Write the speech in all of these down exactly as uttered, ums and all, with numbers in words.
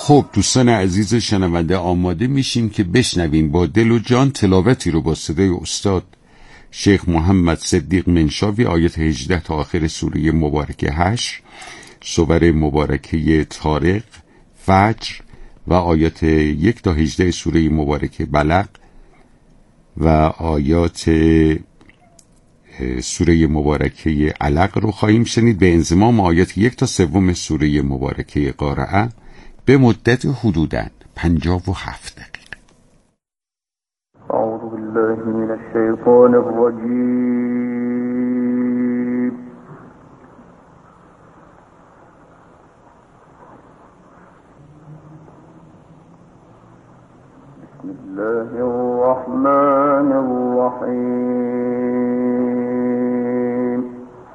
خب دوستان عزیز شنونده، آماده میشیم که بشنویم با دل و جان تلاوتی رو با صدای استاد شیخ محمد صدیق منشاوی، آیت هجده تا آخر سوره مبارکه هشت، سور مبارکه طارق، فجر و آیات یک تا هجده سوره مبارکه بلق و آیات سوره مبارکه علق رو خواهیم شنید به انضمام آیات یک تا سوم سوره مبارکه قارعه به مدت حدوداً پنجاه و هفت دقیقه. اعوذ بالله من الشیطان الرجیم. بسم الله الرحمن الرحیم.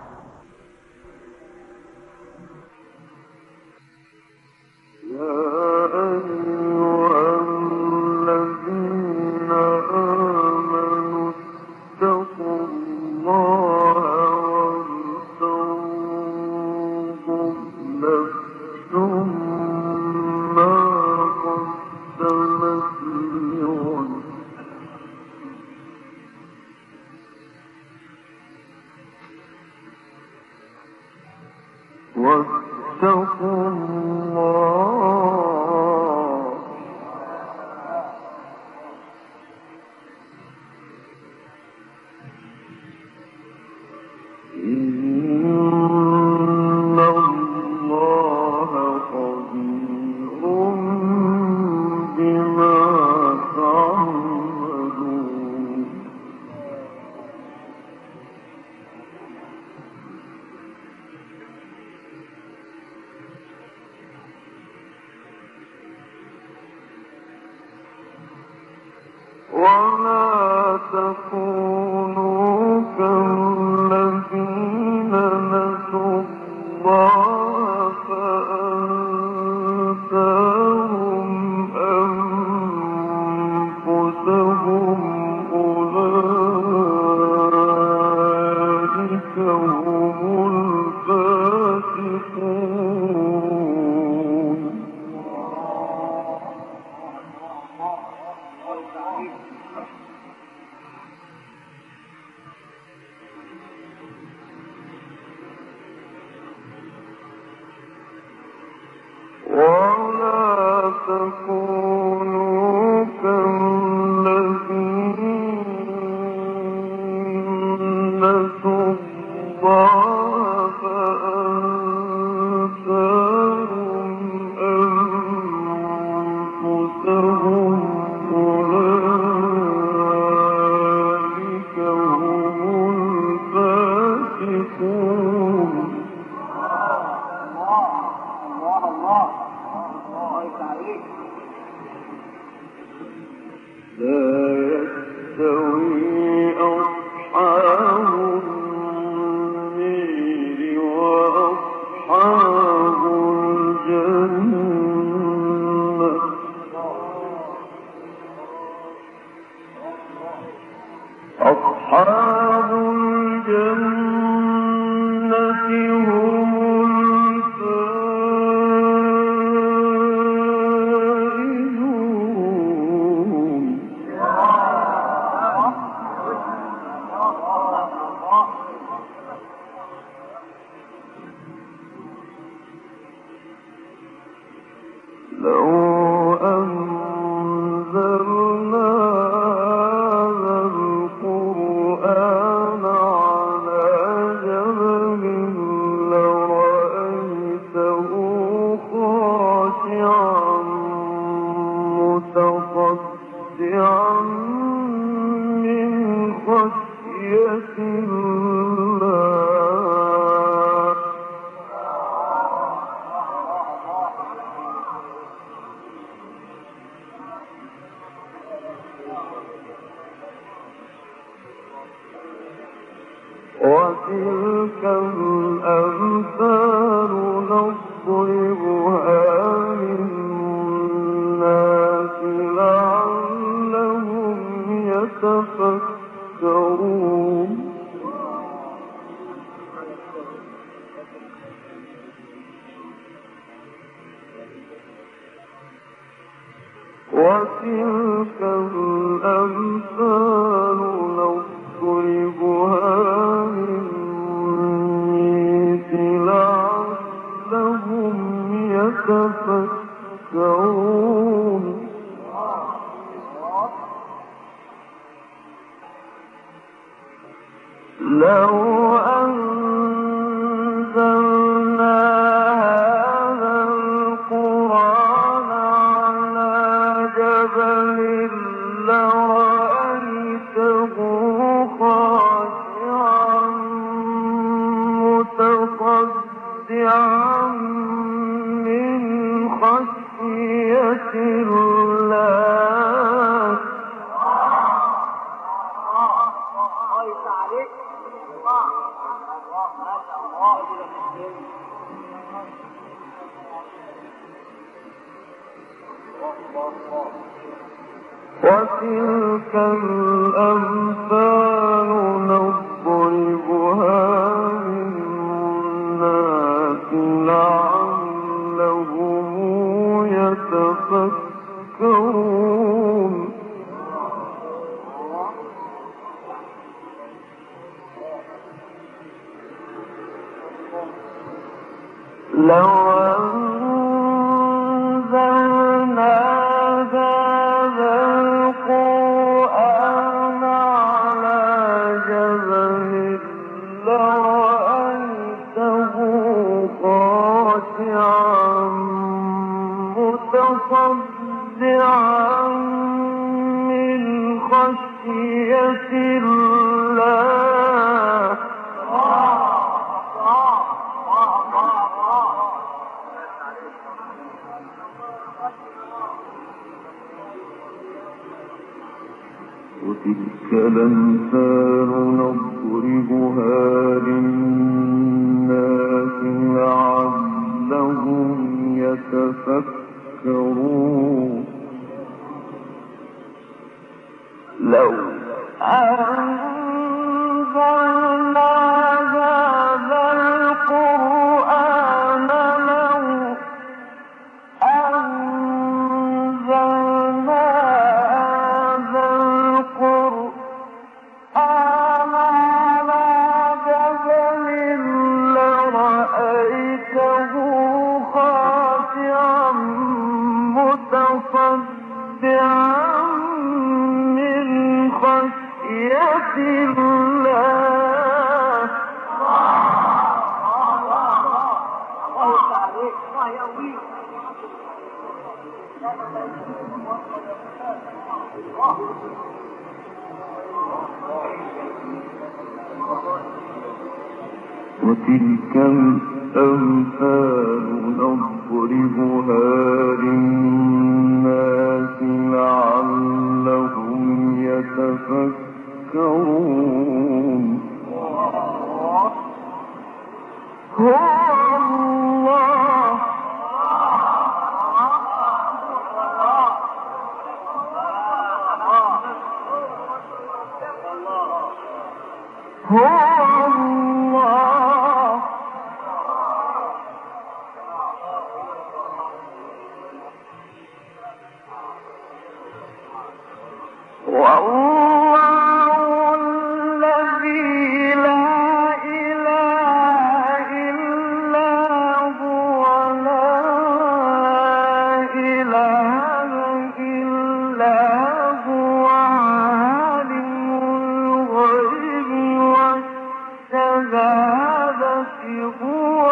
واتقوا الله إن الله خبير بما تعملون. ولا تكونوا كالذين نسوا الله فأنساهم أنفسهم أولئك هم الفاسقون. ولا تكونوا كالذين نسوا الله فأنساهم أنفسهم أولئك هم الفاسقون. لا يستوي أصحاب النير وأصحاب الجنة أصحاب الجنة هم لو أنزلنا هذا القرآن على جبل لرأيته خاشعا متصدعا من خشية الله. وتلك الأمثال نضربها للناس لعلهم يتفكرون. وتلك الأمثال نضربها للناس لعلهم يتفكرون لو أنزلنا هذا القرآن على جبل لرأيته خاشعا متصدعا من خشية الله وتلك الأمثال نضربها للناس لعلهم يتفكرون لو أنزلنا هذا القرآن على جبل لرأيته خاشعا متصدعا من خشية الله وتلك الأمثال نضربها للناس لعلهم يتفكرون لو أنزلنا هذا القرآن لو أنزلنا هذا القرآن على جبل لرأيته خاشعا متصدعا من خشية الله وتلك الأمثال نضربها للناس لعلهم يتفكرون هو الله هو الله والله الذي لا إله إلا هو لا إله إلا هو عالم الغيب والشهادة هو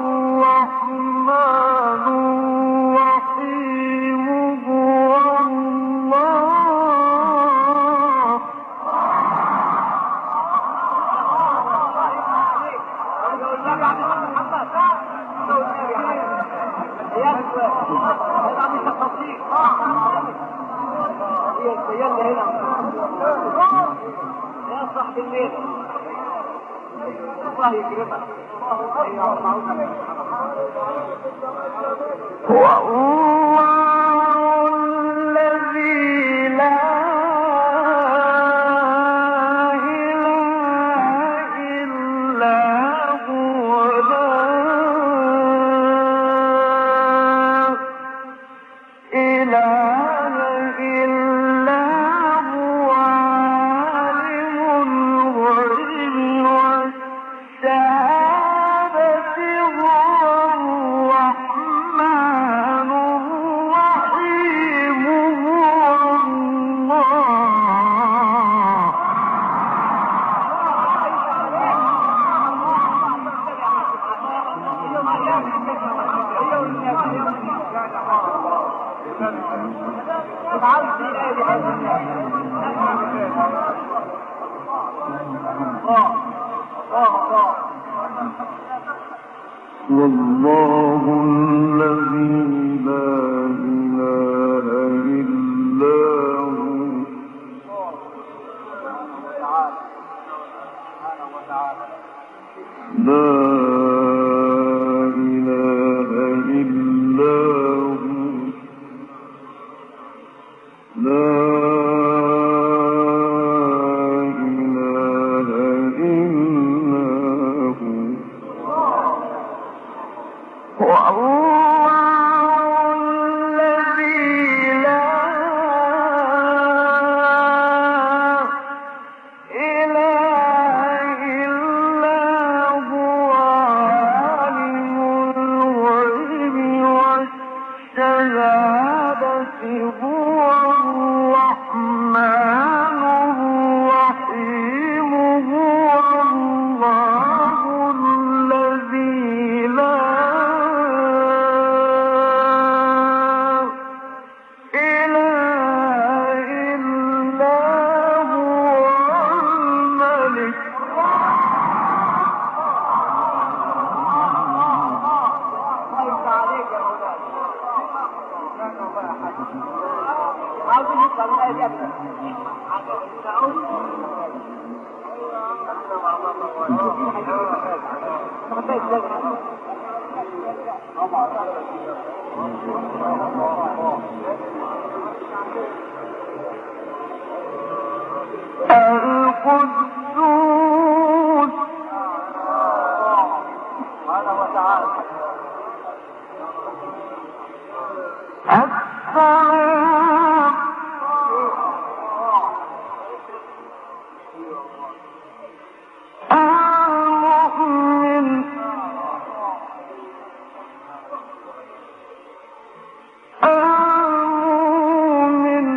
الرحمن الرحيم هو الله يا صاحب الليل الله يكرمك هو الله الذي لا إله إلا هو لا إله والله الذي لا إله إلا هو لا إله إلا هو لا إله إلا هو والله الذي لا إله إلا هو عالم الغيب والشهادة هو الرحمن الرحيم هو الله الذي لا إله إلا هو الملك القدوس السلام المؤمن المؤمن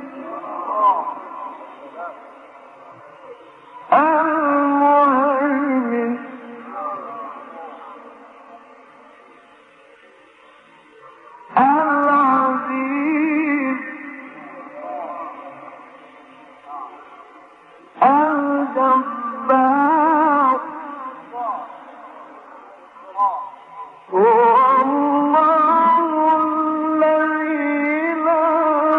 المهيمن العزيز الجبار هو الله الذي لا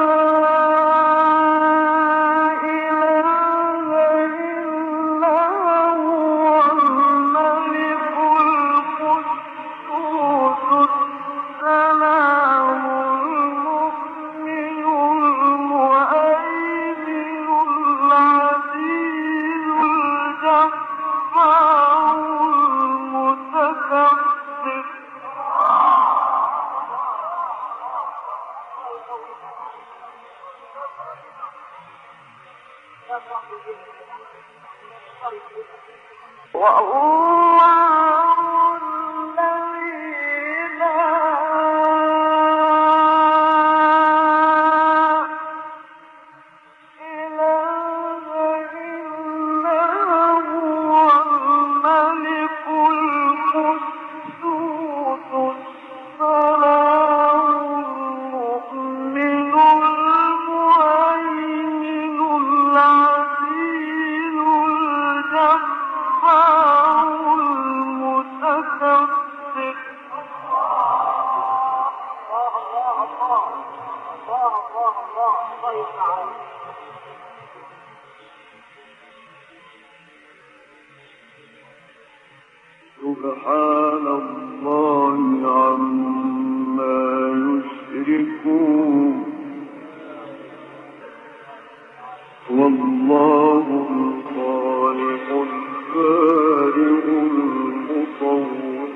إله إلا هو الملك القدوس السلام المؤمن المهيمن العزيز الجبار المتكبر والله الذي لا إله إلا هو الملك القدوس السلام المؤمن المهيمن العزيز الجبار المتكبر سبحان الله عما يشركون والله الخالق البارئ المصور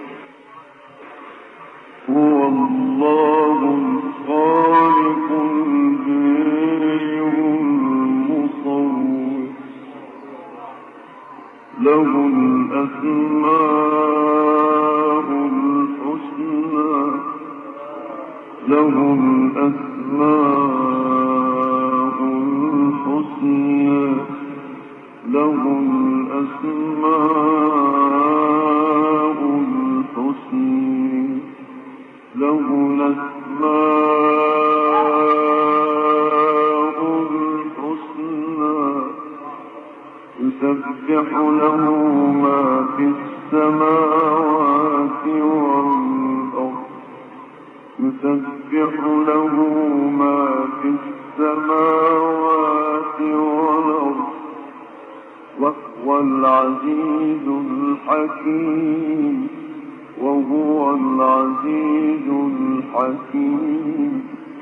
هو الله الخالق البارئ المصور له الأسماء الحسنى له الأسماء الحسنى له الأسماء الحسنى له الأسماء الحسنى يسبح له ما في السماوات والأرض يسبح له ما في السماوات والأرض وهو العزيز الحكيم وهو العزيز الحكيم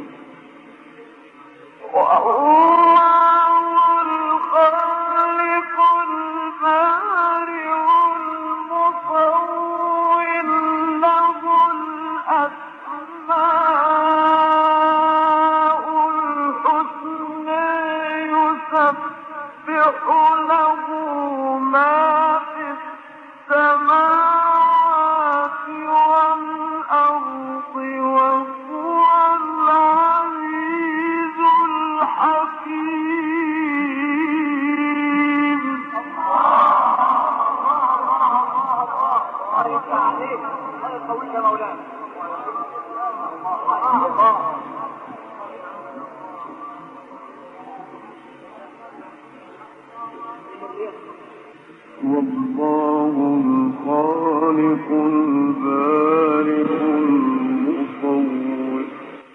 والله الخالق البارئ المصور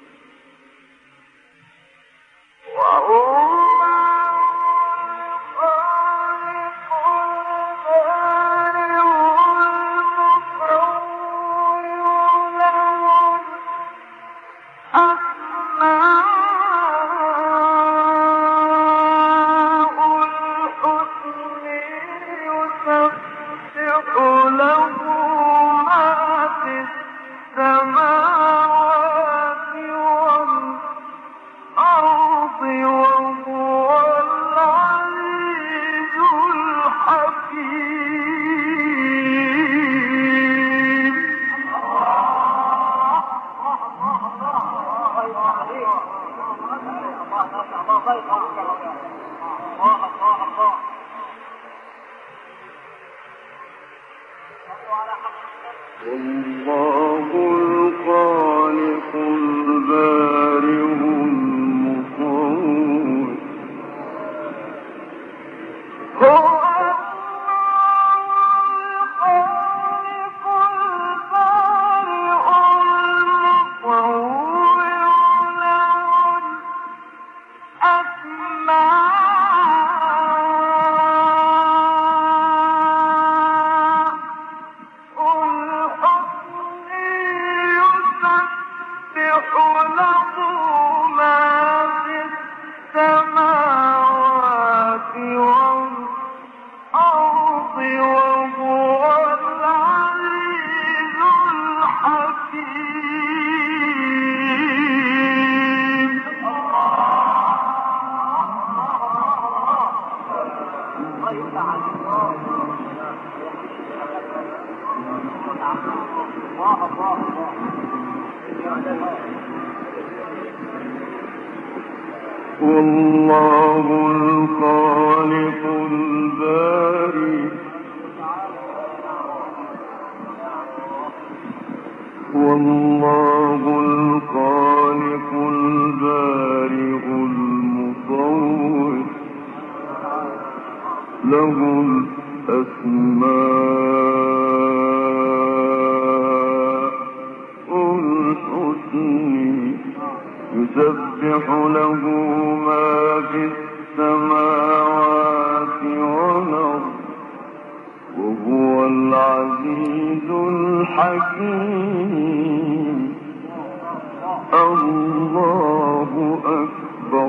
والله الخالق البارئ المصور والله الخالق البارئ والله الخالق البارئ المصور له الأسماء الحسنى يسبح له ما في السماوات والأرض وهو العزيز الحكيم الله أكبر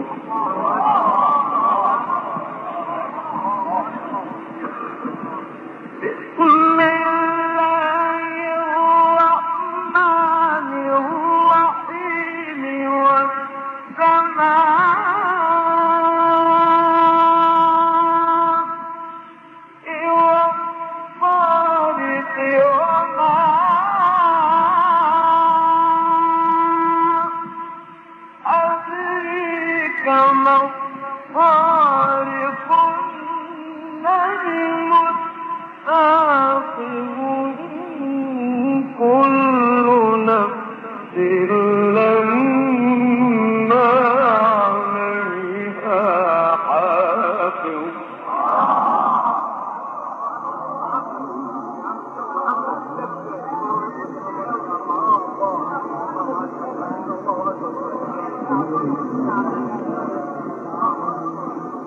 بسم الله الرحمن الرحيم والسماء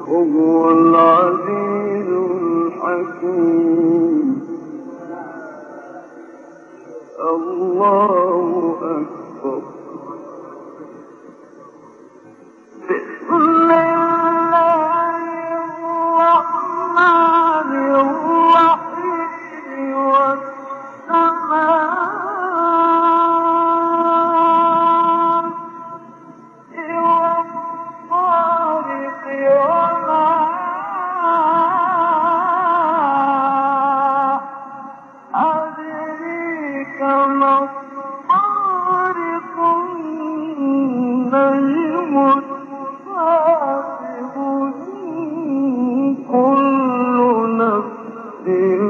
وهو العزيز الحكيم. الله أكبر. بسم الله الرحمن الرحيم. والسماء والطارق وما أدريك ما الطارق. النجم الثاقب. كل نفس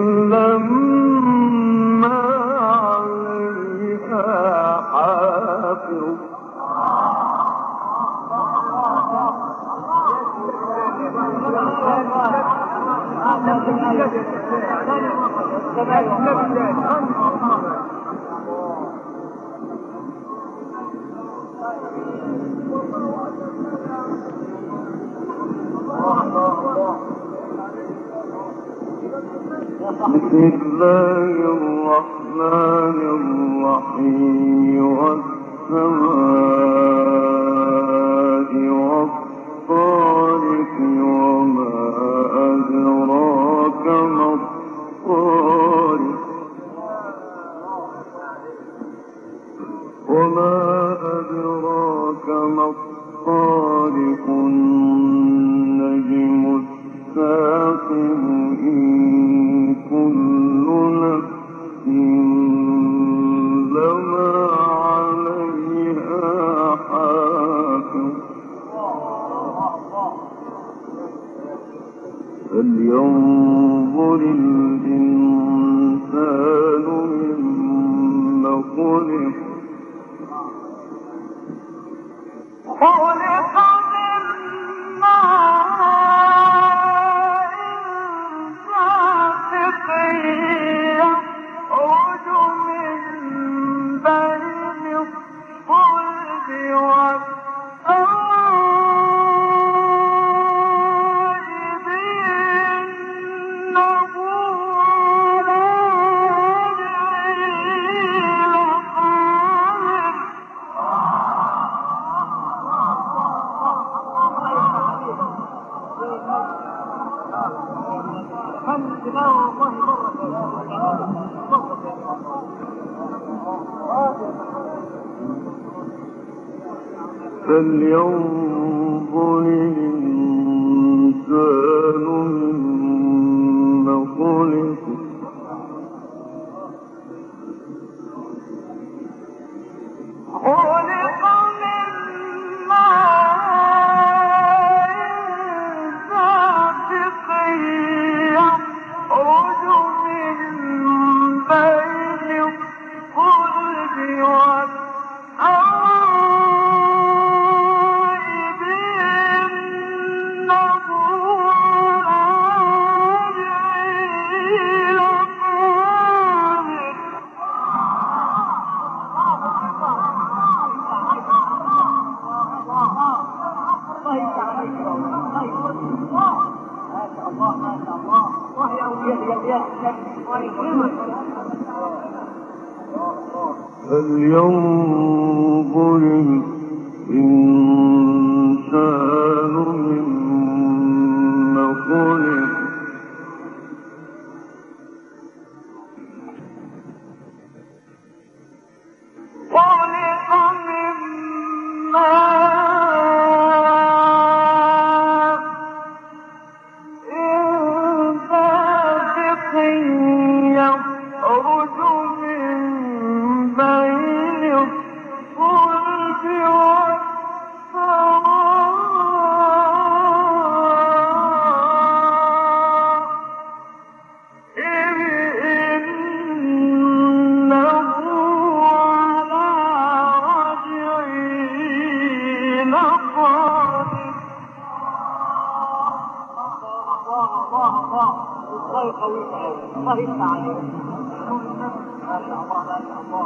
لما عليها حافظ. بسم الله الرحمن الرحيم. والسماء والطارق وما أدراك ما الطارق. وما أدراك ما الطارق. النجم الثاقب. إن كل نفس لما عليها حافظ. فلينظر الإنسان مما خلق. خلق من ماء دافق يخرج من بين الصلب والترائب. إنه فلينظر الإنسان مما خلق. خلق من ماء دافق يخرج من بين الصلب والترائب. إنه فلينظر الإنسان مما خلق. خلق من ماء دافق يخرج من بين الصلب والترائب. إنه على رجعه لقادر. الله الله الله يقويك الله يفتح عليك. ما شاء الله ما شاء الله.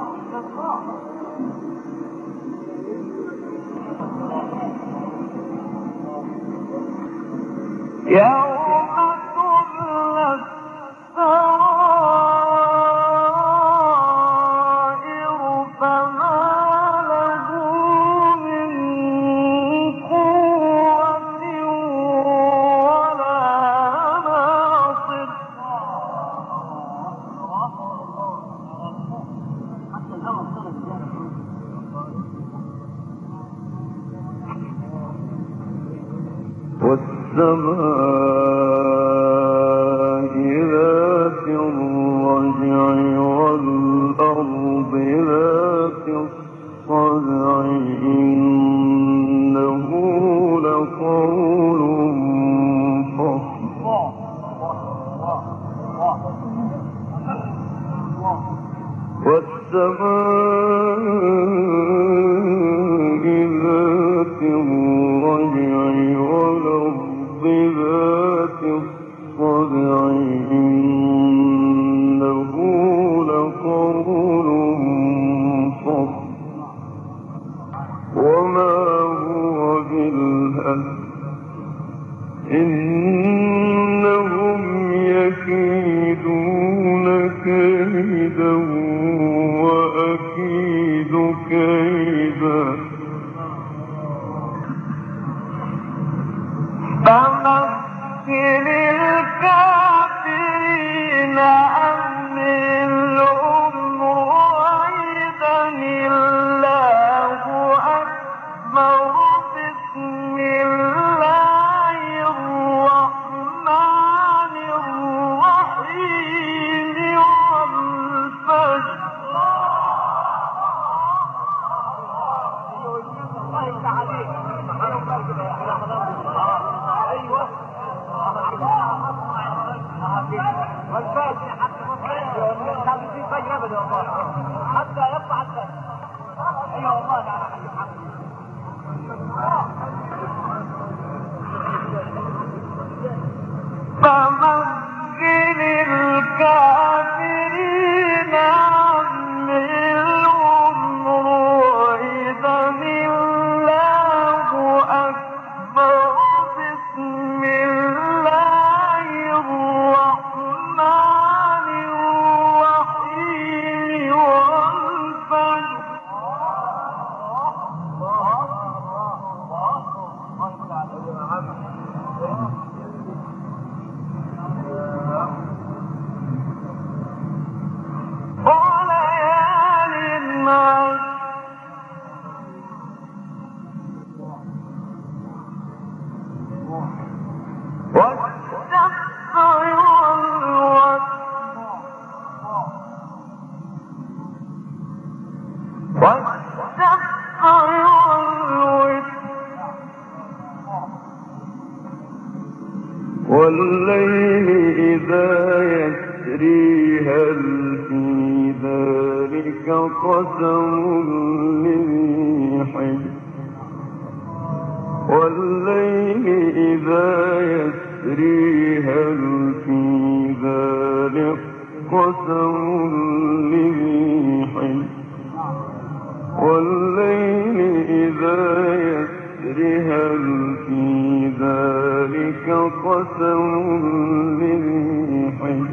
والسماء ذات الرجع والأرض ذات الصدع إنه لقول فصل والسماء ذات الرجع والأرض ذات الصدع إنه لقول فصل وما هو بالهزل إنهم يكيدون كيدا وأكيد كيدا فمثل الكافرين أمهلهم رويدا الله أكبر بسم الله الرحمن الرحيم والفجر حتى يطلع الفجر. ايوه والله على حي فمثل الكافرين أمهلهم رويدا الله أكبر بسم الله الرحمن الرحيم والفجر وليال عشر والشفع والوتر والشفع والوتر والليل إذا يسري هل في ذلك قسم لذي حجر والليل إذا يسري هل في ذلك قسم لذي حجر والليل إذا يسري هل في ذلك قسم لذي حجر